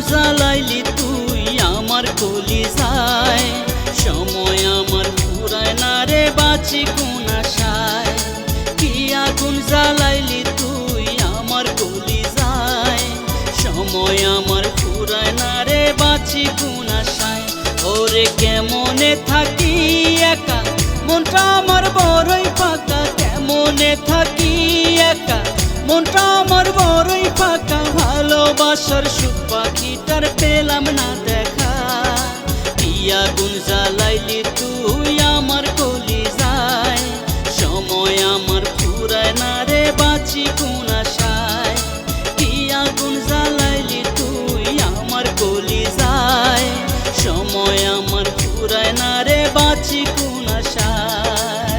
জ্বালাইলি তুই আমার কলিজায়, সময় আমার ফুরায় না রে বাঁচি কোন আশায়। কি আগুন জ্বালাইলি তুই আমার কলিজায়, সময় আমার ফুরায় না রে বাঁচি কোন আশায়। ওরে কেমনে থাকি একা, মনটা আমার বড়ই ফাঁকা, কেমনে থাকি একা, মনটা আমার বড়ই ফাঁকা। ভালোবাসার সুখ পাখিটার পেলাম না দেখা। কি আগুন জ্বালাইলি তুই আমার কলিজায়, সময় আমার ফুরায় না রে বাঁচি কোন আশায়। কি আগুন জ্বালাইলি তুই আমার কলিজায়, সময় আমার ফুরায় না রে বাঁচি কোন আশায়।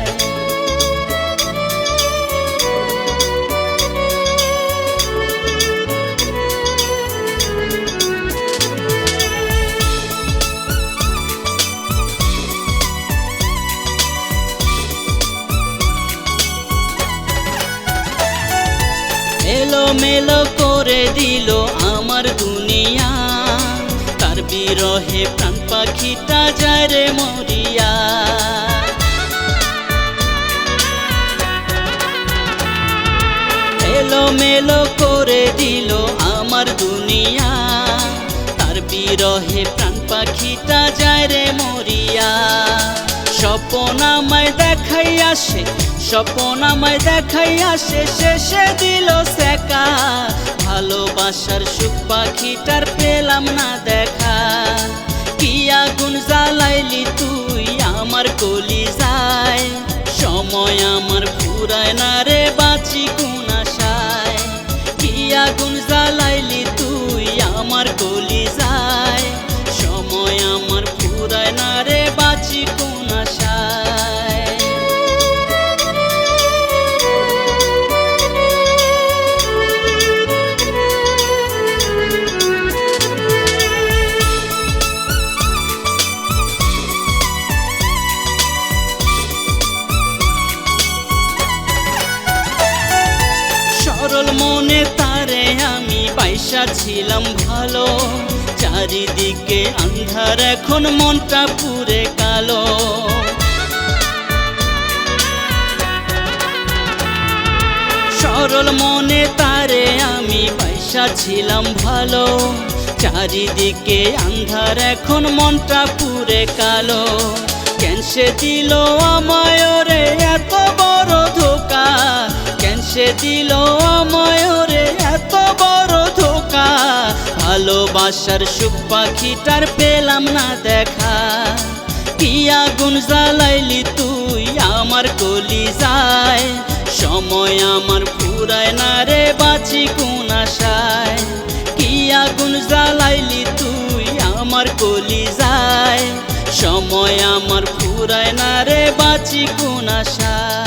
এলোমেলো করে দিল আমার দুনিয়া, তার বিরহে প্রাণ পাখিটা যায় রে মরিয়া। এলোমেলো করে দিল আমার দুনিয়া, তার বিরহে প্রাণ পাখিটা যায় রে মরিয়া। স্বপ্ন আমায় দেখাই আসে, স্বপ্ন আমায় দেখাই আসে, শেষে দিল সেকা। ভালোবাসার সুখ পাখিটার পেলাম না দেখা। কি আগুন জ্বালাইলি তুই আমার কলিজায়, সময় আমার ফুরায় না রে বাঁচি কোন আশায়। কি আগুন জ্বালাইলি তুই আমার কলিজায়, সময় আমার ফুরায় না রে বাঁচি কোন আশায়। সরল মনে তারে আমি পয়সা ছিলাম ভালো, চারিদিকে আন্ধার এখন মনটা পুরে কালো। সরল মনে তারে আমি পয়সা ছিলাম ভালো, চারিদিকে আন্ধার এখন মনটা পুরে কালো। কেন সে দিল আমায় রে এত বড় ধোকা, কেন সে দিল আমায় রে এত বড় ধোকা। ভালোবাসার সুখ পাখিটার পেলাম না দেখা। কি আগুন জ্বালাইলি তুই আমার কলিজায়, সময় আমার ফুরায় না রে বাঁচি কোন আশায়। কি আগুন জ্বালাইলি তুই আমার কলিজায়, সময় আমার ফুরায় না রে বাঁচি কোন আশায়।